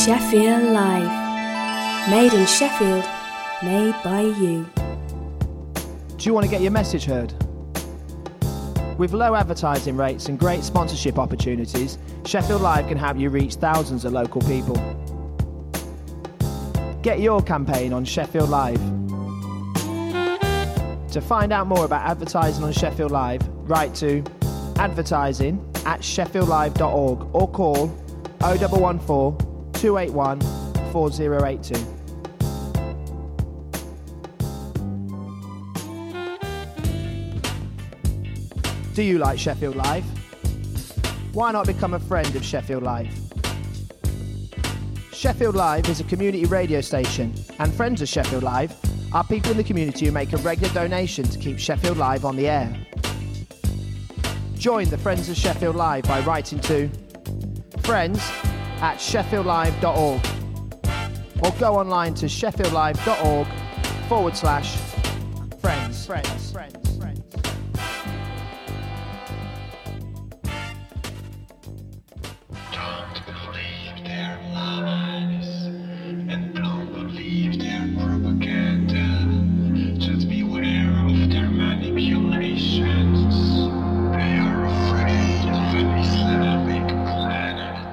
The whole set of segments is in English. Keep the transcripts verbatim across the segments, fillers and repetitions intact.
Sheffield Live. Made in Sheffield, made by you. Do you want to get your message heard? With low advertising rates and great sponsorship opportunities, Sheffield Live can help you reach thousands of local people. Get your campaign on Sheffield Live. To find out more about advertising on Sheffield Live, write to advertising at sheffield live dot org or call oh one one four, two eight one, four oh eight two. Do you like Sheffield Live? Why not become a friend of Sheffield Live? Sheffield Live is a community radio station, and friends of Sheffield Live are people in the community who make a regular donation to keep Sheffield Live on the air. Join the Friends of Sheffield Live by writing to friends at sheffield live dot org or go online to sheffield live dot org forward slash friends. Friends. Friends. Friends. Don't believe their lies and don't believe their propaganda. Just beware of their manipulations. They are afraid of an Islamic planet.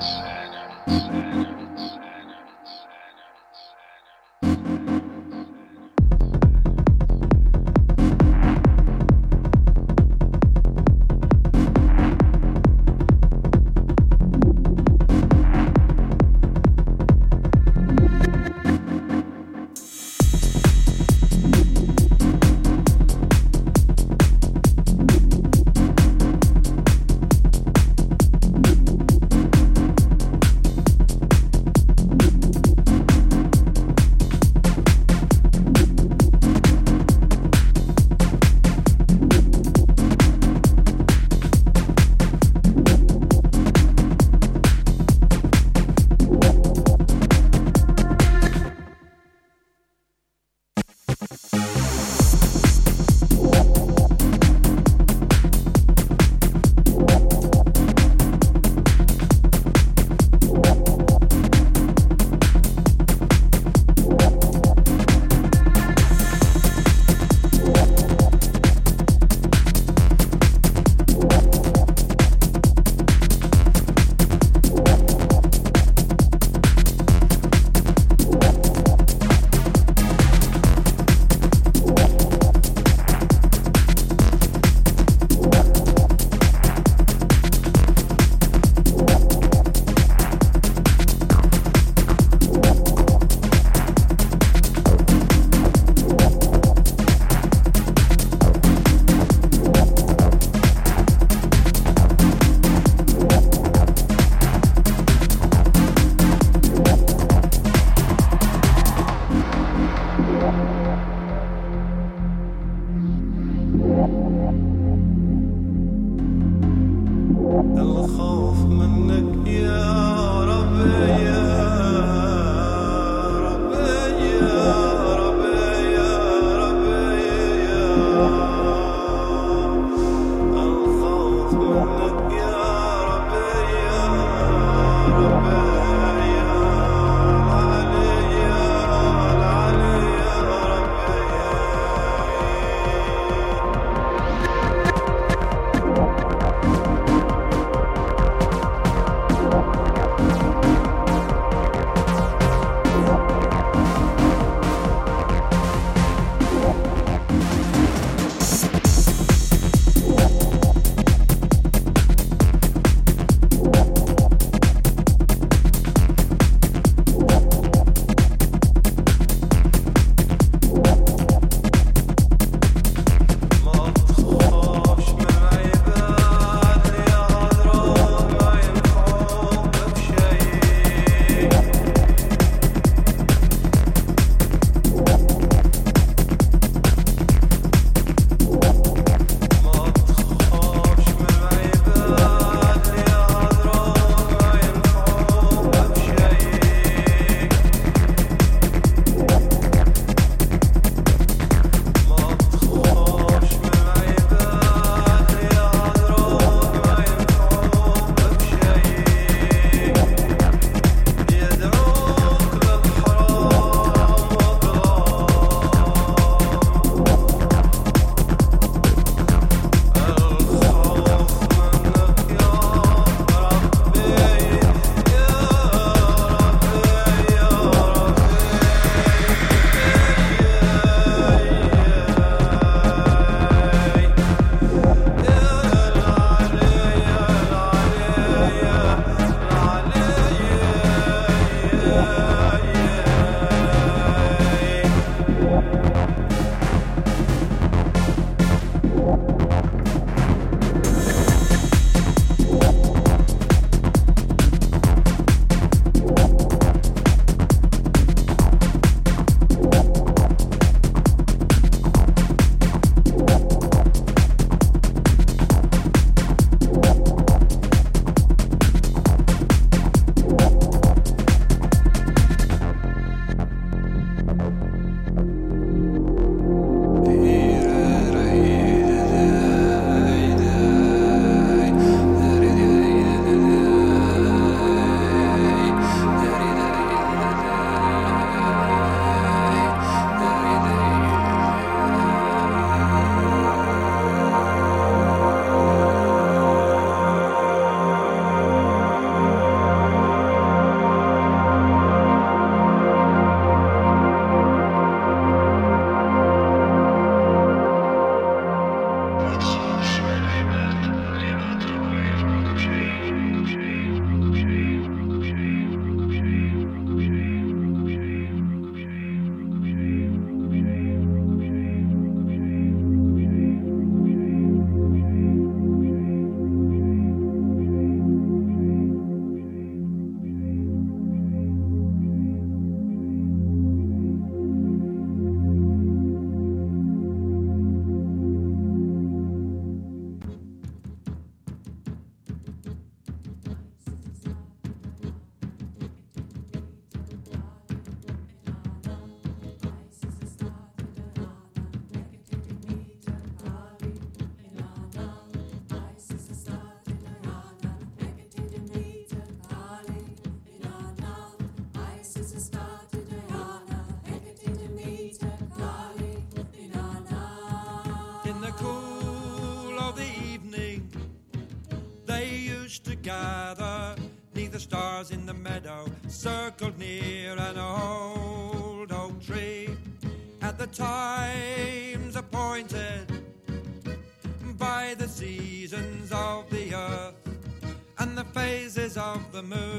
gather, neath the stars in the meadow, circled near an old oak tree. At the times appointed by the seasons of the earth and the phases of the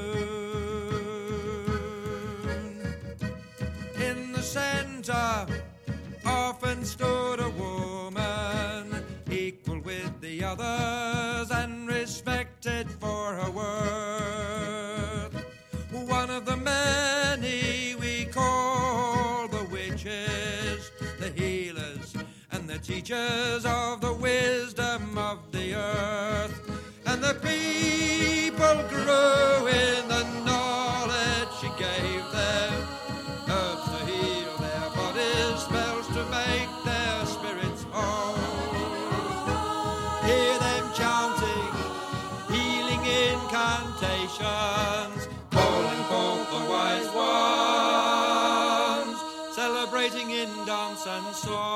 moon. In the centre often stood a woman, equal with the others and respected for her worth. One of the many we call the witches, the healers and the teachers of the wisdom of the earth. And the people grew in the knowledge she gave them, herbs to heal their bodies, spells to make their spirits whole. Hear them chanting, healing incantations, calling forth the wise ones, celebrating in dance and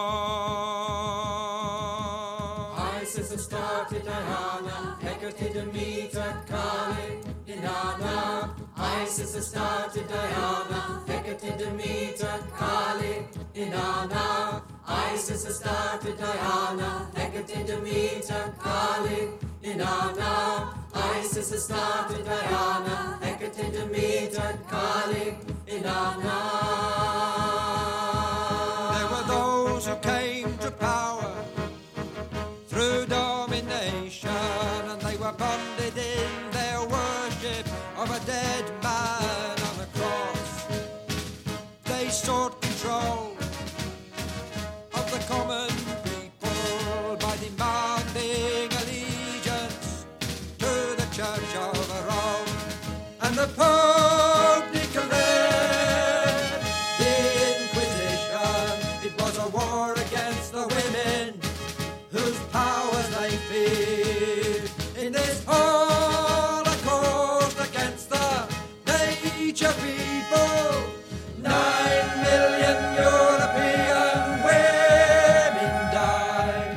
song. Isis has started Diana, Hecate, Demeter, Kali, Inanna. Isis has started Diana, Hecate, Demeter, Kali, Inanna. Isis has started Diana, Hecate, Demeter, Kali, Inanna. Isis has started Diana, Hecate, Demeter, Kali, Inanna. There were those who came to power through domination, and they were bonded in their worship of a dead man on a cross. They sought control of the common people by demanding allegiance to the Church of Rome. And the Pope declared the Inquisition. It was a war against the women whose powers they feared. In this holocaust against the nature people, nine million European women died.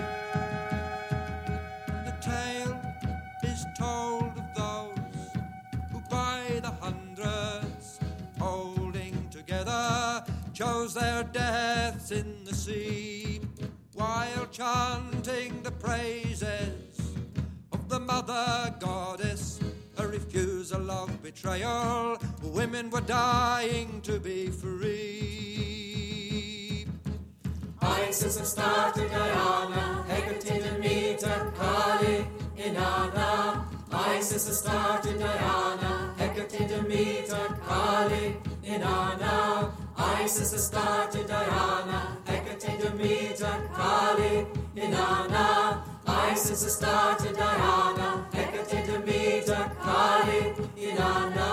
The tale is told of those who by the hundreds, holding together, chose their deaths in the sea, while chanting the praises of the mother goddess, a refusal of betrayal. Women were dying to be free. Isis has started Diana, Hecate, Demeter, Kali, Inanna. Isis has started Diana, Hecate, Demeter, Kali, Inanna. Isis has started Diana, Hecate, Demeter, Kali, Inanna. Isis has started Diana, Hecate, Demeter, Kali, Inanna.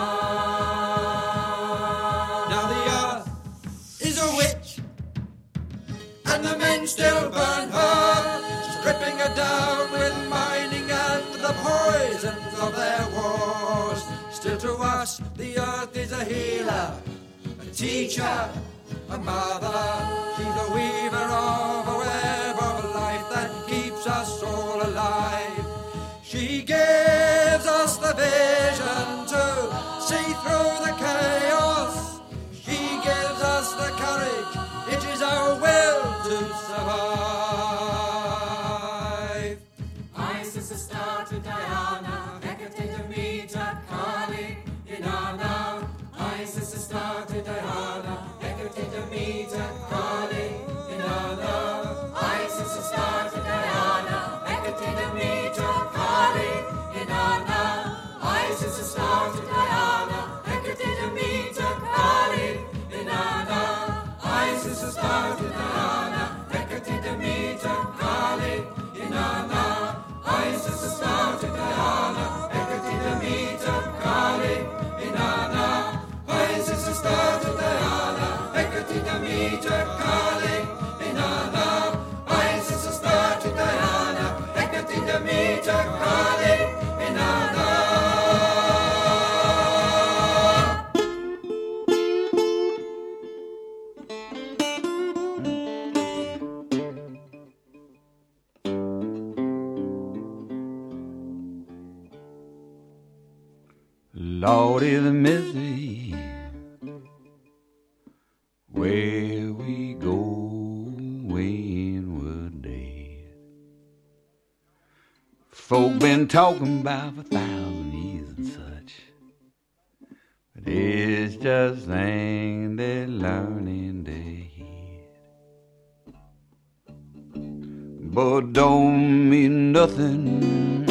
Now the earth is a witch, and the men still burn her, stripping her down with mining and the poisons of their wars. Still to us, the earth is a healer, a teacher, a mother. She's a weaver of a web of life that keeps us all alive. She gives us the vision to see through the chaos. She gives us the courage. It is our will to survive. Isis has started Diana, Hecate, Demeter, Kali, Inanna. Isis has started Diana, Hecate, Demeter, Kali, Inanna. Isis has started Diana, Hecate, Demeter, Kali, Inanna. Isis has started Diana, Hecate, Demeter, Kali, Inanna. Isis has started Diana, Hecate, Demeter, Kali, Inanna. Isis has started Diana, Hecate, Demeter, Kali, Inanna. Isis has started Broad is the misery where we go when we're dead. Folk been talking about for a thousand years and such, but it's just things they learn in their head. But don't mean nothing.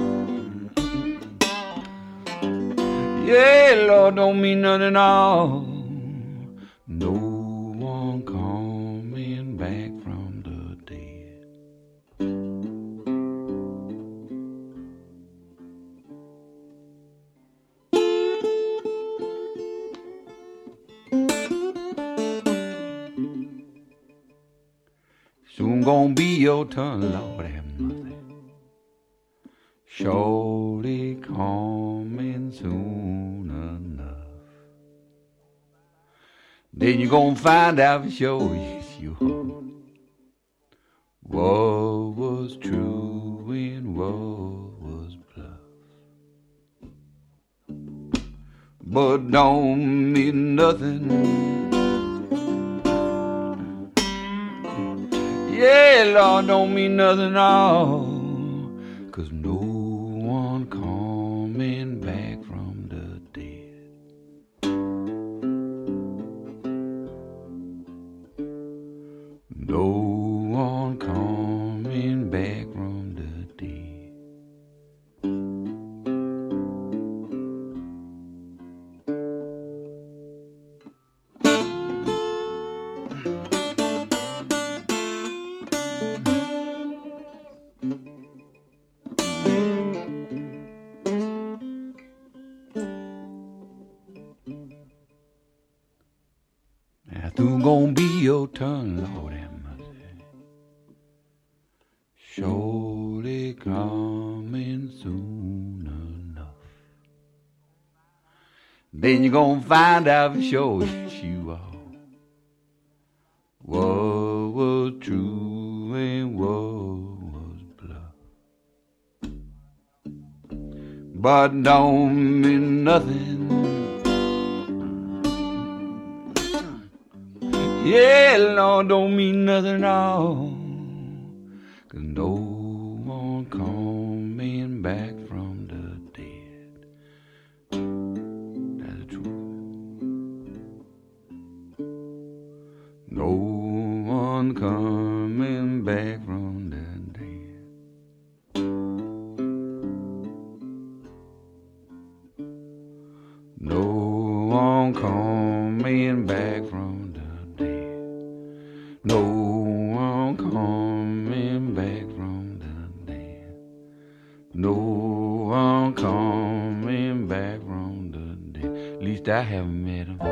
Yeah, Lord, don't mean nothing at all. No one coming back from the dead. Soon gonna be your turn, Lord have mercy. Surely coming soon enough. Then you're gonna find out for sure, yes you are, what was true and what was bluff. But don't mean nothing. Yeah, Lord, don't mean nothing at all. 'Cause no one coming back from the dead. No one coming back from the dead. Soon gonna be your turn, Lord have mercy. Surely coming soon enough. Then you're gonna find out for sure, yes you are, what was true and what was bluff. But don't mean nothing. Yeah, Lord, don't mean nothing at all. 'Cause no one coming back from the dead. That's the truth. No one coming back from the dead. No one coming back from the No one coming back from the dead. No one coming back from the dead. At least I haven't met him.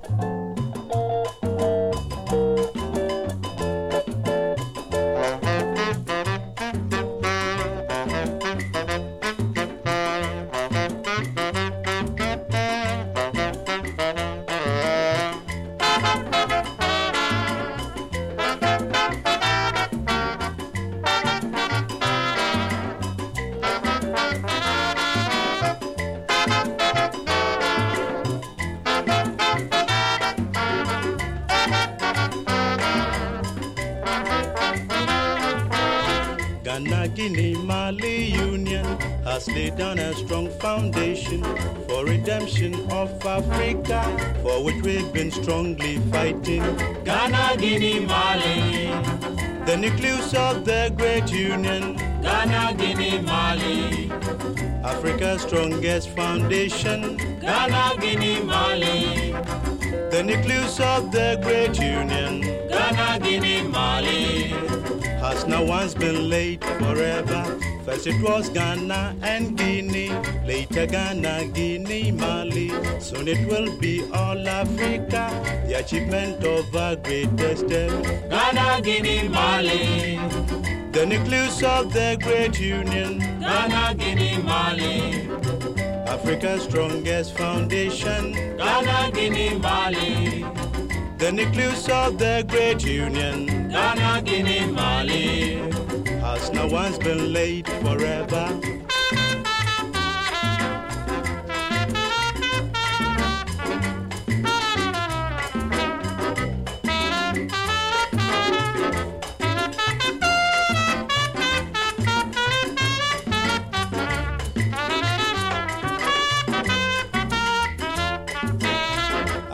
Guinea Mali Union has laid down a strong foundation for redemption of Africa, for which we've been strongly fighting. Ghana, Guinea, Mali, the nucleus of the great union. Ghana, Guinea, Mali, Africa's strongest foundation. Ghana, Guinea, Mali, the nucleus of the great union. Ghana, Guinea, Mali, has now once been laid forever. First it was Ghana and Guinea, later Ghana, Guinea, Mali. Soon it will be all Africa, the achievement of our greatest step. Ghana, Guinea, Mali, the nucleus of the great union. Ghana, Guinea, Mali, Africa's strongest foundation. Ghana, Guinea, Mali, the nucleus of the great union. Ghana, Guinea, Mali, has now once been laid forever.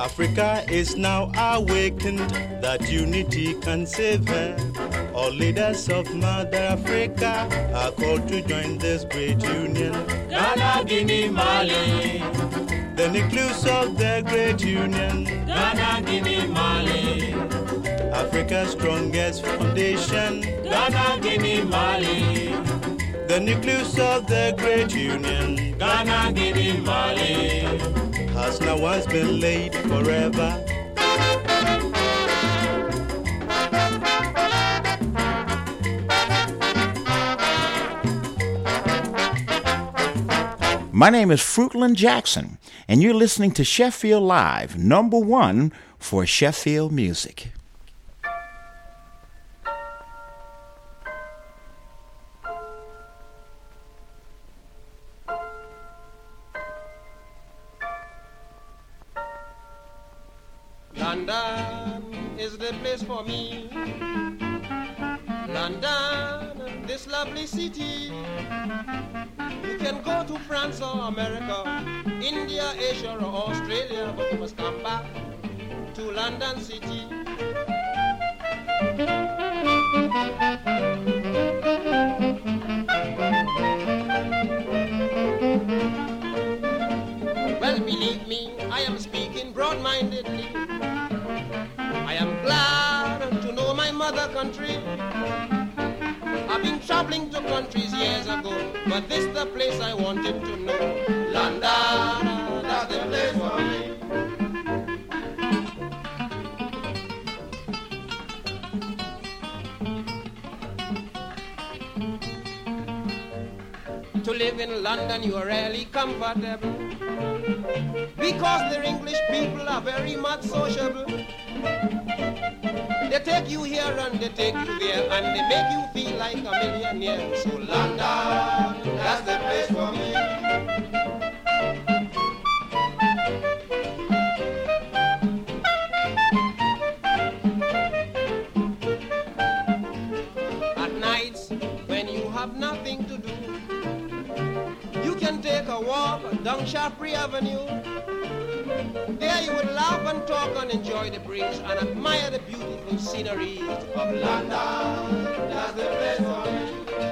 Africa is now awakened that unity can save her. All leaders of Mother Africa are called to join this great union. Ghana, Guinea, Mali. The nucleus of the great union. Ghana, Guinea, Mali. Africa's strongest foundation. Ghana, Guinea, Mali. The nucleus of the great union. Ghana, Guinea, Mali. Has now once been laid forever. My name is Fruitland Jackson, and you're listening to Sheffield Live, number one for Sheffield music. London is the place for me. London, this lovely city. You can go to France or America, India, Asia or Australia, but you must come back to London City. Well, believe me, I am speaking broad-mindedly. I am glad to know my mother country. I've been traveling to countries years ago, but this the place I wanted to know. London, that's the place for me. To live in London, you are really comfortable, because the English people are very much sociable. They take you here and they take you there, and they make you feel like a millionaire. So London, that's the place for me. At nights, when you have nothing to do, you can take a walk down Shaftesbury Avenue. There you would laugh and talk and enjoy the breeze and admire the beautiful scenery of London. That's the place for me.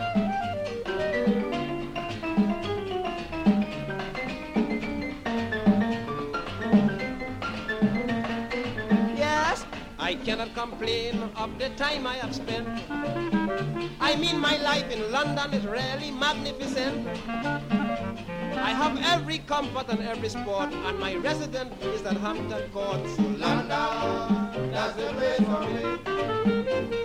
Yes, I cannot complain of the time I have spent. I mean, my life in London is really magnificent. I have every comfort and every sport, and my residence is at Hampton Court. So London, that's the place for me.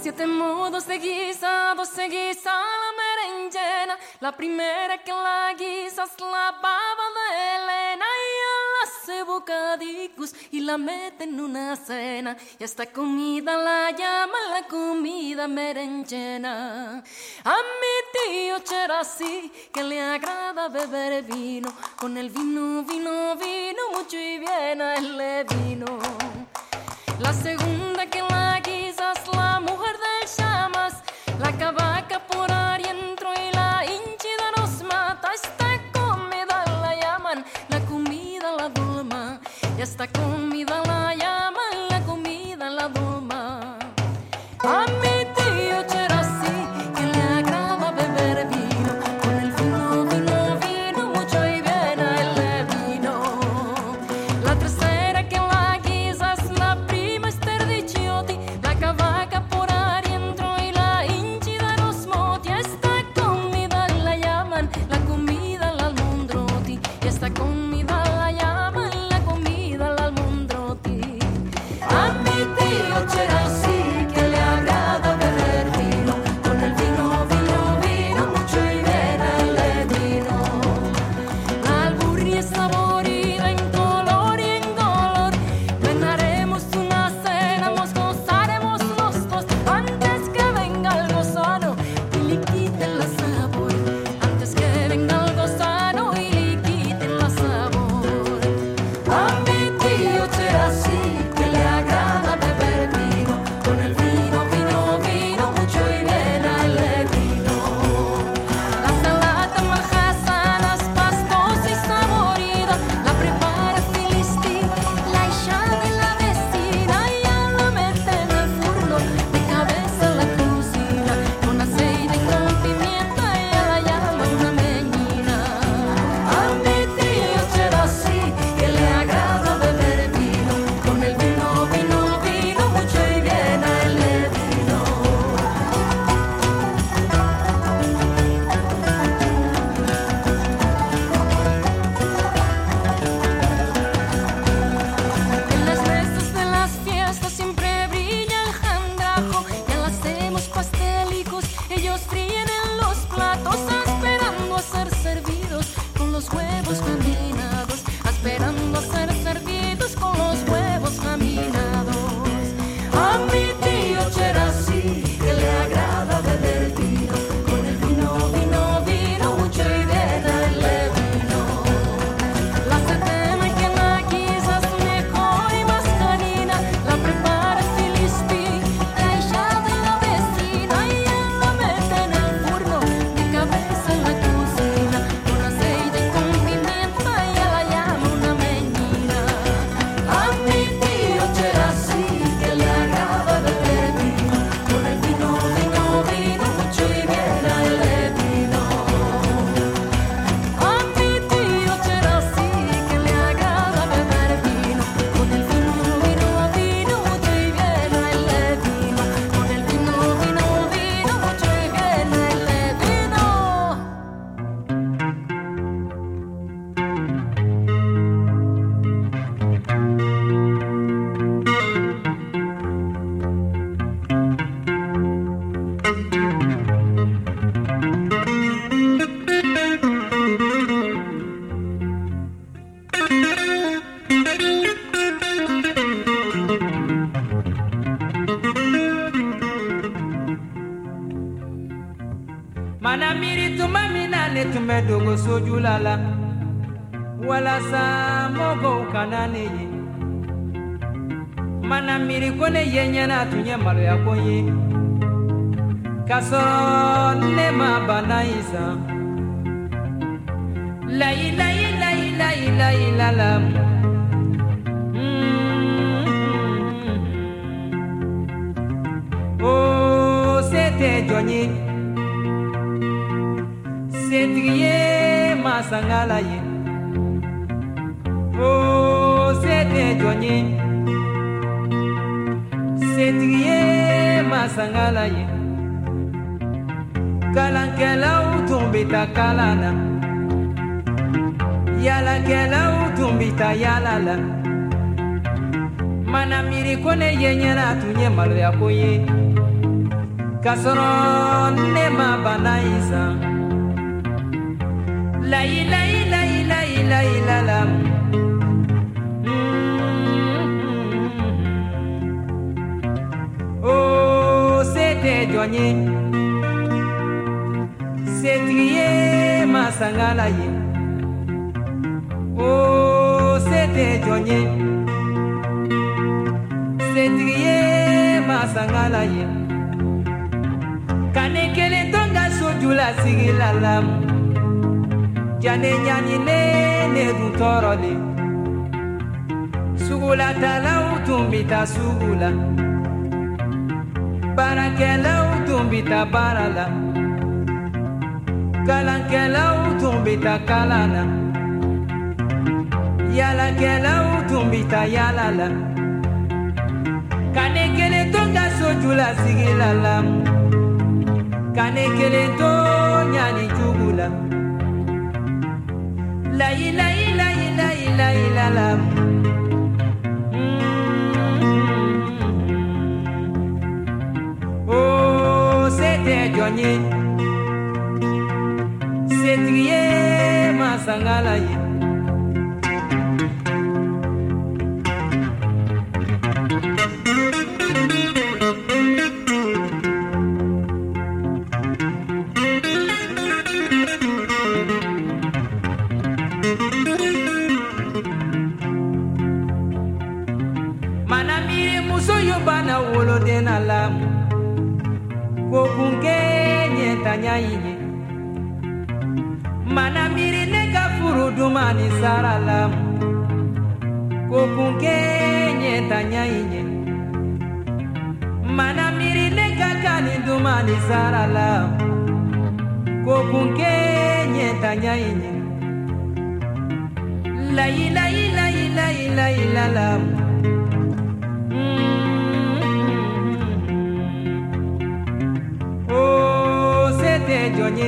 Siete modos de guisado se guisa la berenjena. La primera que la guisa es la baba de Elena. Y ella hace bocadicos y la mete en una cena. Y esta comida la llaman la comida berenjena. A mi tío Cherasí que le agrada beber vino. Con el vino, vino, vino, mucho y bien a él le vino. La segunda que la guisa es la mujer del chamas, la cavaca por adentro y la hinchida nos mata. Esta comida la llaman la comida la dulma, y esta comida la llaman la comida la dulma. A mi tío Cherasí que le agrada beber vino, con el vino, vino, vino, mucho y bien a él le vino. La tercera que la guisa es la prima Esther di Ciotti, la cavaca por adentro y la hinchida nos moti. Esta comida la llaman la comida la almondroti, y esta comida la llaman la comida la almondroti. A mi tío Cherasí que le agrada beber vino, con el vino, vino, vino, mucho y bien a él le vino. La alburria es saborida en color y en dolor. Plenaremos una cena, nos gozaremos los dos, antes que venga el gozano y le quiten la sabor. Antes que venga el gozano y le quiten la sabor. A mi tío Cherasí que le agrada beber vino, con el vino, vino, vino, mucho y bien a él le vino. La salata majasana es pastosa y saborida, la prepara Filistí, la hija de la vecina, y ella la mete en el furno, de cabeza la cocina, con aceite y con pimienta, ella la llama una meñina. A mi tío Cherasí que le agrada beber vino, con el vino, vino, vino, mucho y bien a él le vino. En las mesas de las fiestas siempre brilla el jandrajo, ya hacemos pastelicos, ellos fríen en los platos, esperando a ser servidos con los huevos caminados, esperando a ser servidos con los huevos caminados. A mi tío Cherasí que le agrada beber vino, con el vino, vino, vino, mucho y bien a él le vino. La setena que la guisa es mejor y más canina, la prepara Filistí, la hija de la vecina, y ella la mete en el furno, de cabeza en la cocina, con aceite y con pimienta, ella la llama una meñina. A mi tío Cherasí que le agrada beber vino, con el vino, vino, vino, mucho y bien a él le vino. A mi tío Cherasí que le agrada beber vino, con el vino, vino, vino, mucho y bien a él le vino. Con el vino, vino, vino, mucho y bien a él le vino. Mana miri tuma mina ne tumbe dogo soju lala, wala sa mogo kanane ye. Mana miri kone yenye na tunye malo ya konye, kaso ne ma bana isa. La ila ila ila ila ila la. Oh, c'était Johnny. Cédrier Masangala ye. Oh, c'était Johnny. Cédrier Masangala ye. Kalankela ou tombita kalana. Yala kela ou tombita yalala. Mana miri kone yenye na tunye malo ya koye. Kasoro ne mabanaisa La ila ila ila ila ila la Oh c'était joigné C'est trié ma sangala ye Oh c'était joigné C'est trié ma sangala ye Kane kele tonga sojula sigila lam Jane nyani ne ne du torole Sugula tala utumbita sugula Barakela utumbita barala Kalankela utumbita kalana Yala kela utumbita yalala Kane kele tonga sojula sigila lam Kane kele to nyani jugula La ila ila ila ila ila la Oh c'était joigné C'est trié ma sangala ye Bana wolo dena lam Kokunge nyeta nyaine Mana miri neka furu dumani sara lam Kokunge nyeta nyaine Mana miri neka kani dumani sara lam Kokunge nyeta nyaine La ila ila ila ila ila lam Joigné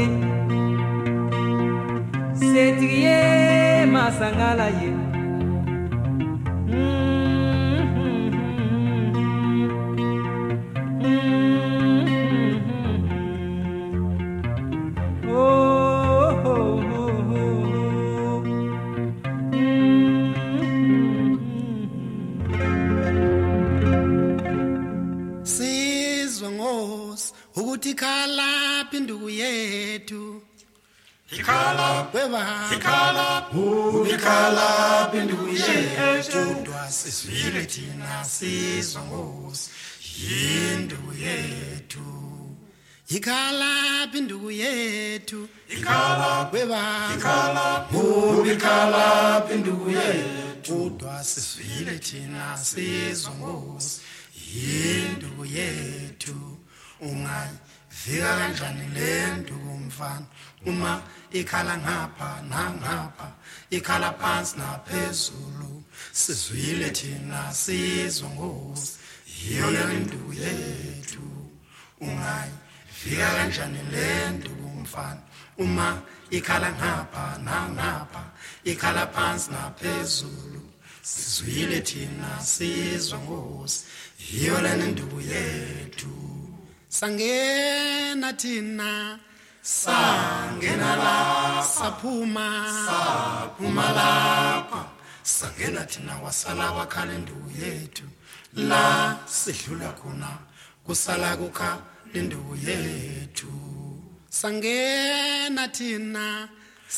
C'est trié ma sangala ye Oh oh oh oh Sizwe ngos ukuthi khala pindu yethu ikhala weba ikhala ukhala pindu yethu ndwasizwile thina sizwe ngos yindu yethu ikhala pindu yethu ikhala weba ikhala ukhala pindu yethu ndwasizwile thina sizwe ngos yindu yethu ungayi vika kanjani lento kumfana uma ikhala ngapha nangapha ikhala phansi naphezulu sizwile thina sizwe ngosi yiyo lento yethu ungayi vika kanjani lento kumfana uma ikhala ngapha nangapha ikhala phansi naphezulu sizwile thina sizwe ngosi yiyo lento yethu Sangena thina sangena la saphuma saphuma lapha sangena thina wasala wakhala ndu yethu la sidlula khona kusala kukha ndu yethu sangena thina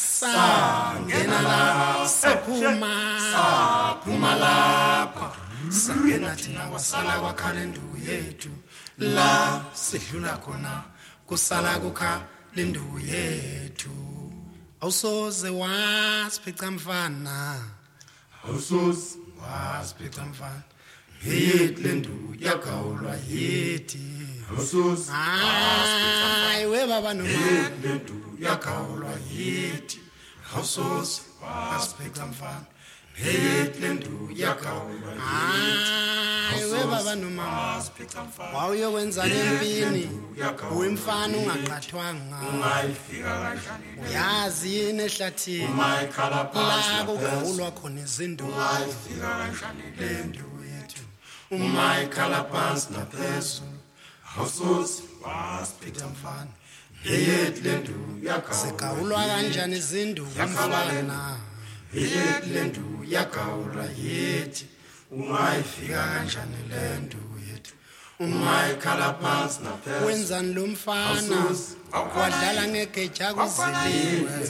sangena la saphuma saphuma lapha sangena thina wasala wakhala ndu yethu la sidlula khona kusala kukha lindu yethu awusoze wasiphica mfana awusoze wasiphica mfana yithi lindu yakawulwa yithi awusoze hayi we baba noma lindu yakawulwa yithi awusoze wasiphica mfana yithi lindu yakawulwa yithi we baba noma wawuyokwenza empini wemfana ungaqathwanga ungayifika kanjani uyazi yini ehlathini la kugawulwa khona izinto ungayifika kanjani lento yethu uma ikhala phansi naphezulu Hawususi wasiphetha mfana yeyet lendu yakawulwa kanjani izindu mfana yeyet lendu yakawulwa yethi ungayifika kanjani lendu yethu ungayikhala phansi naphezulu wenzani lo mfana wadlala ngegeja kuziliwe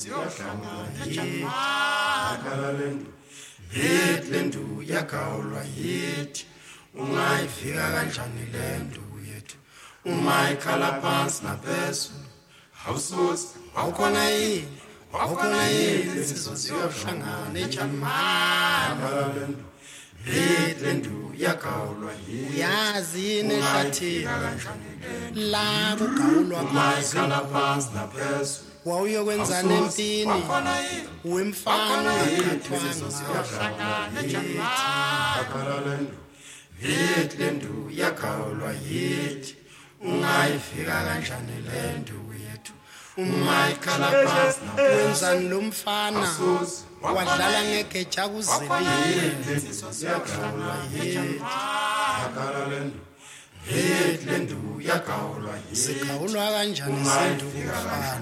yakhala lendu yeyet lendu yakawulwa yethi ungayifika kanjani lendu yethu ungayikhala phansi naphezulu hawususi awukhona yini awukhona yini sizoziyohlangana ejamana lendu yeyet lendu yakawulwa yethi uyazi yini ehlathini la kugawulwa ungayikhala phansi naphezulu wawuyokwenzana empini wemfana ungakhathwanga yeyet lendu yakawulwa yethi ungayifika kanjani lendu yethu ungayikhala phansi wenzani lo mfana wadlala ngegeja kuziliwe yeyet lendu yakawulwa yethi zigawulwa kanjani izindu mfana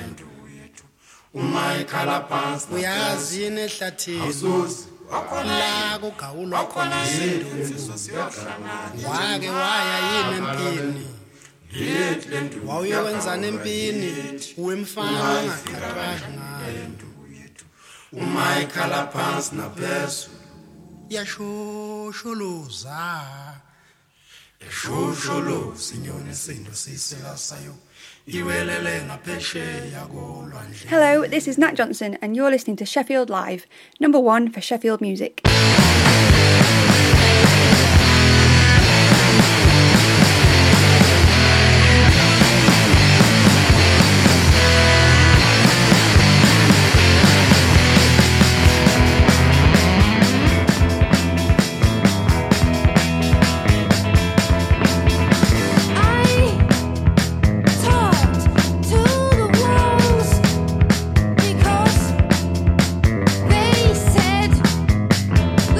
ungayikhala phansi uyazi yini ehlathini la kugawulwa khona izindu wake waya yini empini wawuyokwenzana empini wemfana ungakhathwanga ungayikhala phansi naphezulu yashosholoza yashosholoza inyoni isindo siselasayo iwelele ngaphesheya kolwandle. Hello, this is Nat Johnson and you're listening to Sheffield Live, number one for Sheffield music. They said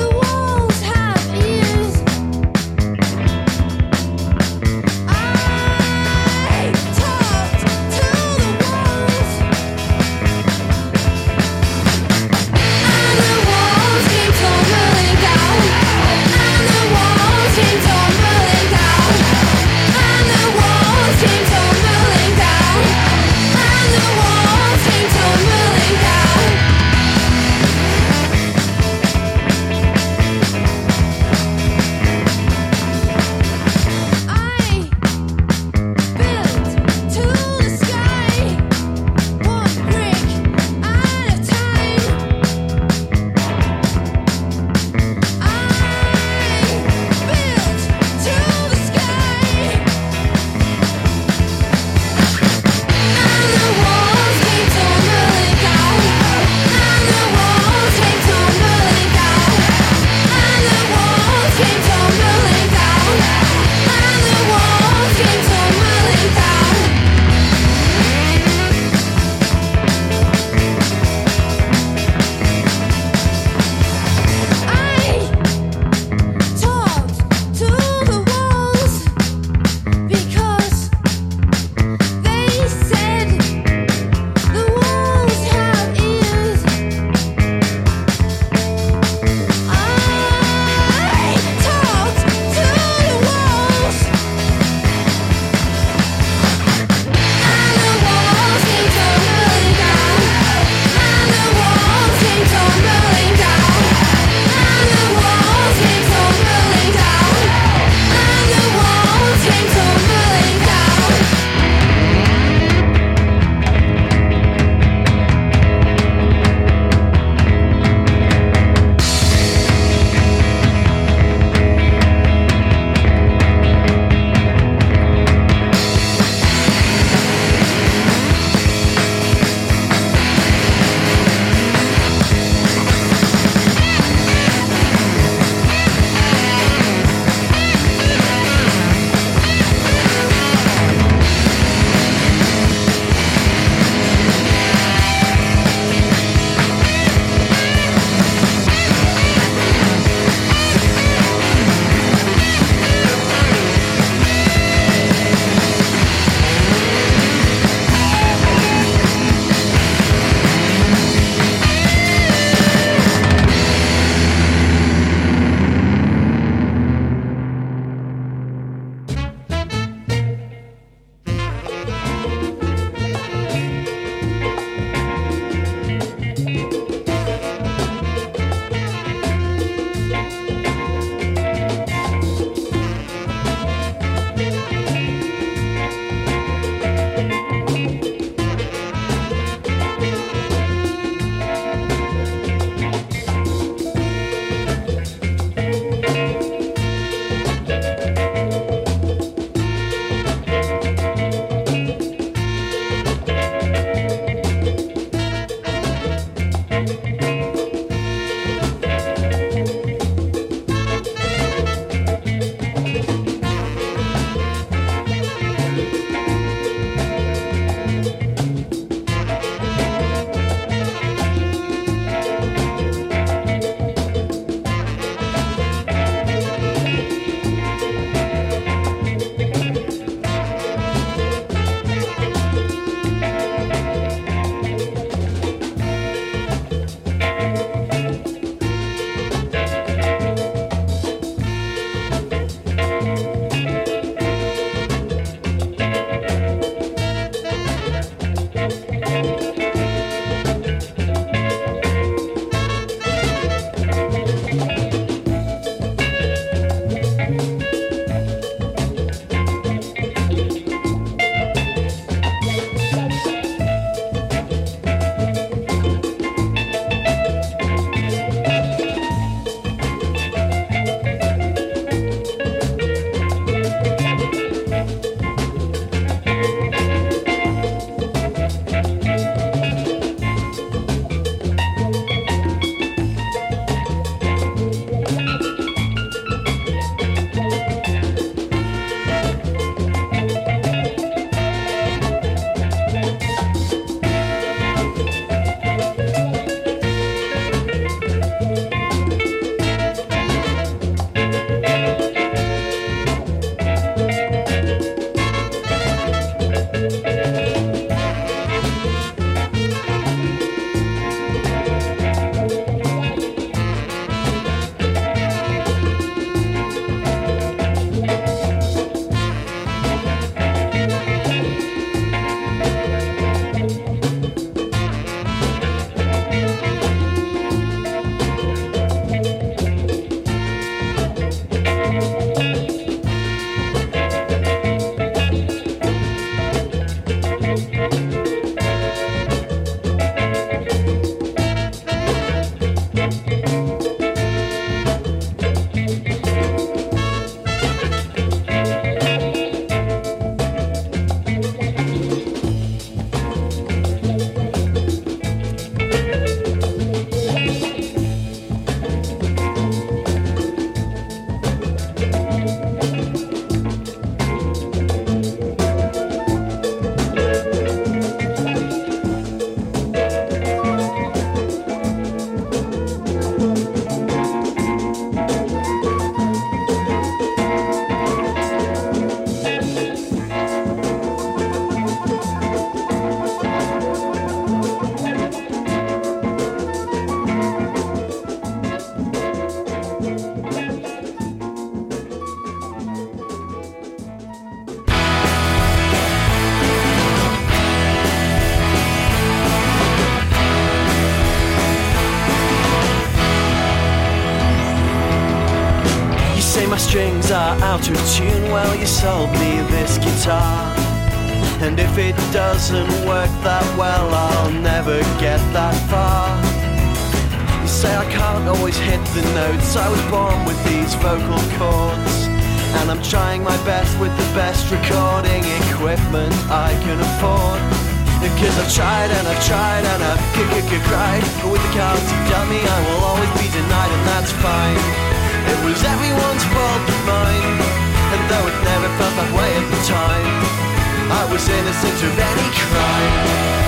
strings are out of tune. Well, you sold me this guitar, and if it doesn't work that well, I'll never get that far. You say I can't always hit the notes. I was born with these vocal cords, and I'm trying my best with the best recording equipment I can afford. Cause I've tried and I've tried and I've cried, but with the cards you dealt me I will always be denied, and that's fine. It was everyone's fault but mine, and though it never felt that way at the time, I was innocent of any crime.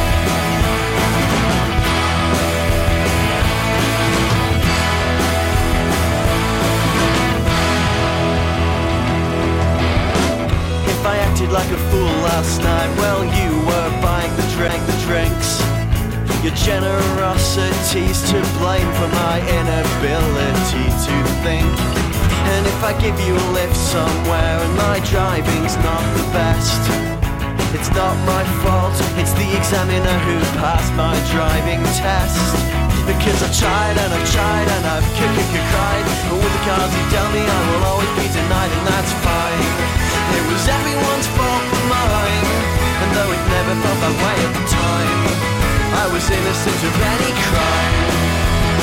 If I acted like a fool last night, well, you were buying the drink, the drinks. Your generosity's to blame for my inability to think. And if I give you a lift somewhere and my driving's not the best, it's not my fault, it's the examiner who passed my driving test. Because I've tried and I've tried and I've cried, but with the cards you dealt me I will always be denied, and that's fine. It was everyone's fault but mine, and though it never felt that way at the time, I was innocent of any crime.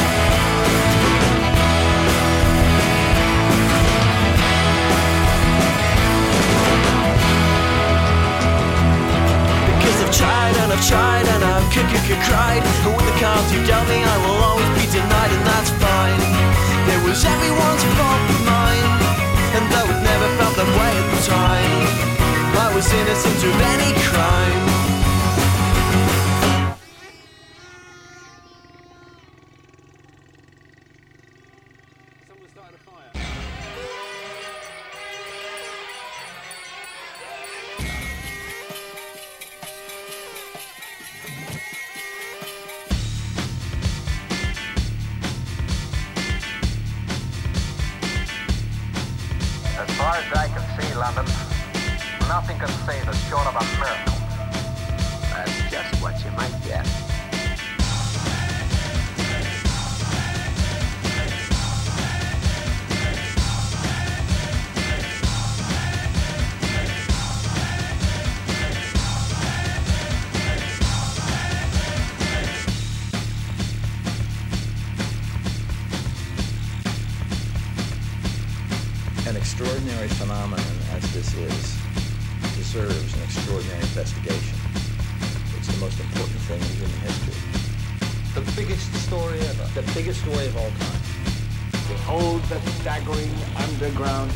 Because I've tried and I've tried and I've cried, but with the cards you dealt me I will always be denied, and that's fine. It was everyone's fault but mine, and though it never felt that way at the time, I was innocent of any crime. Someone started a fire. As far as I can see, London, nothing can save us short of a miracle. That's just what you might get. An extraordinary phenomenon as this is deserves an extraordinary investigation. It's the most important thing in human history. The biggest story ever. The biggest story of all time. Behold the staggering underground.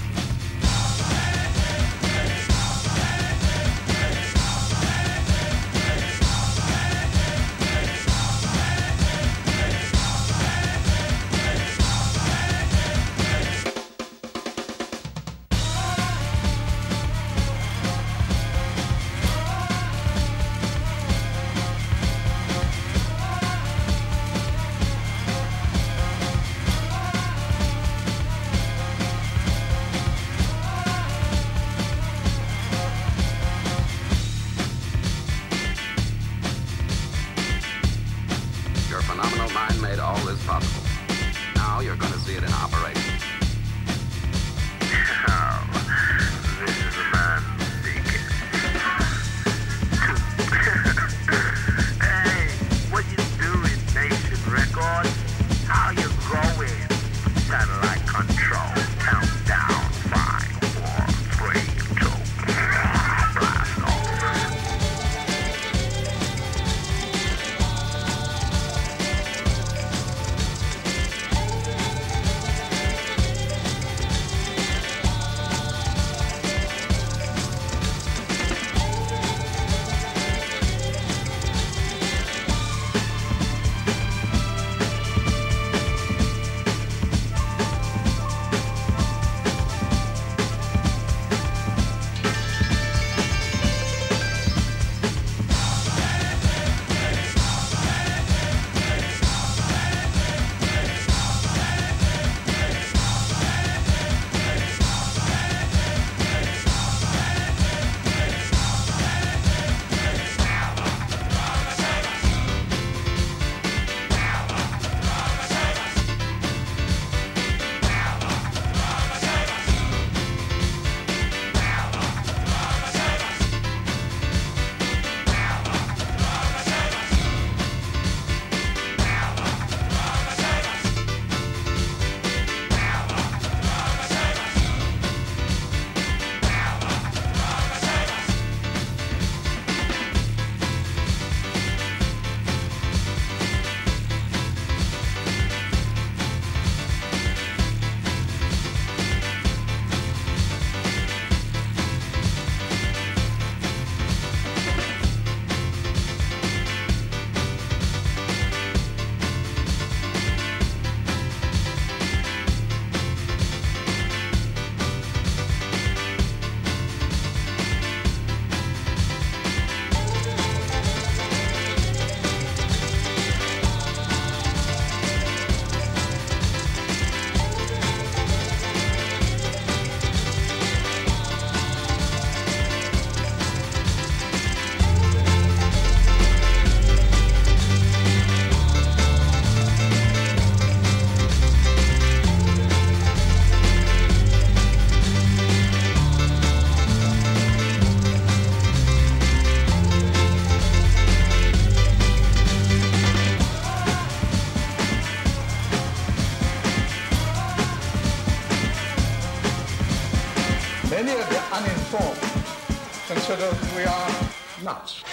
Many of the uninformed consider we are nuts.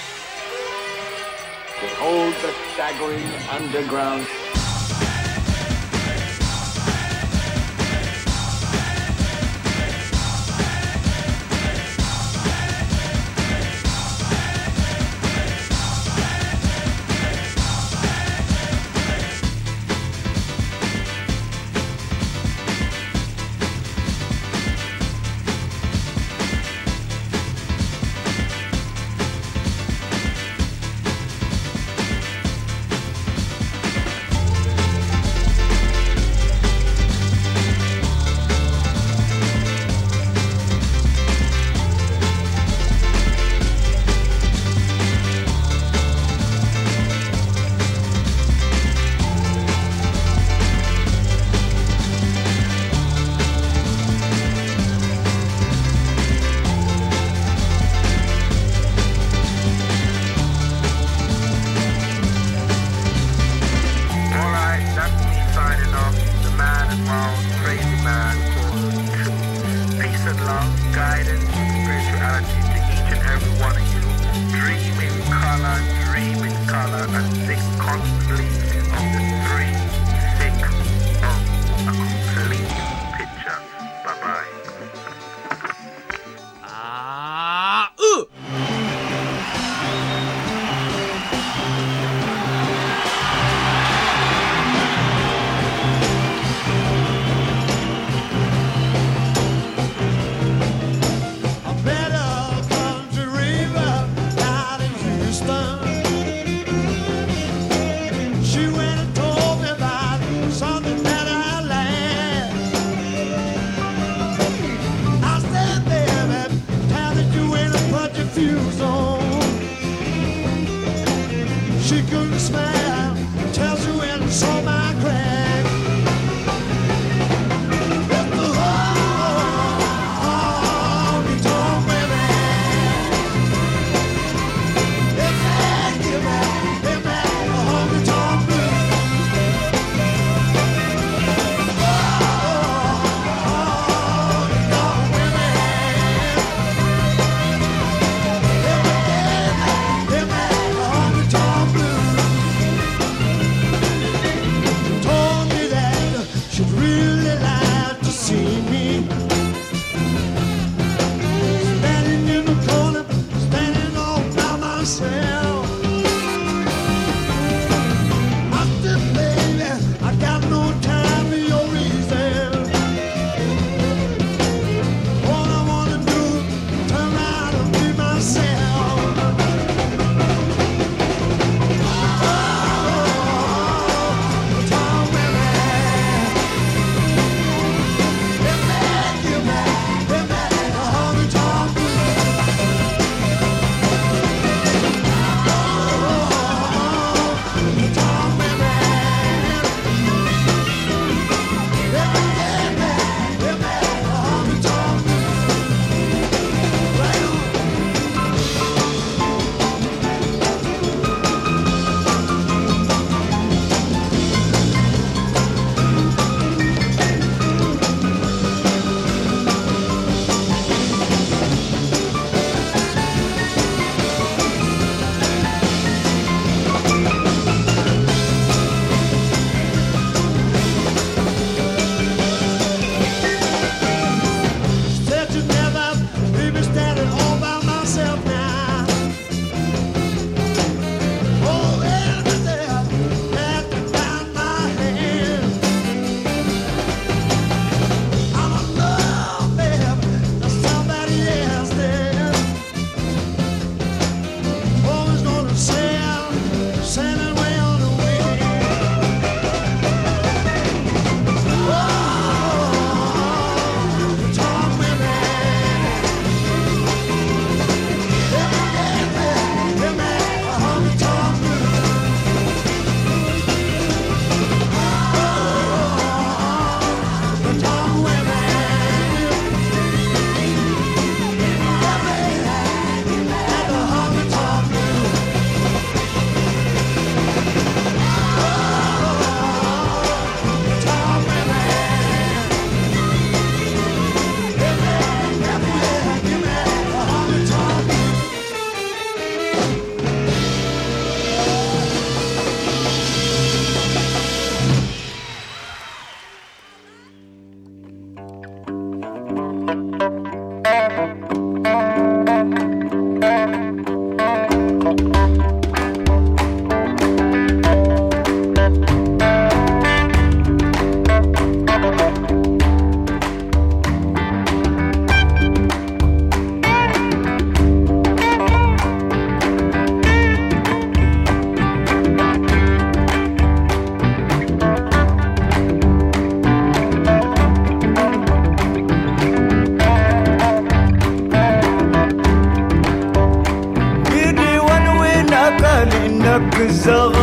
Behold the staggering underground. She went and told me Cause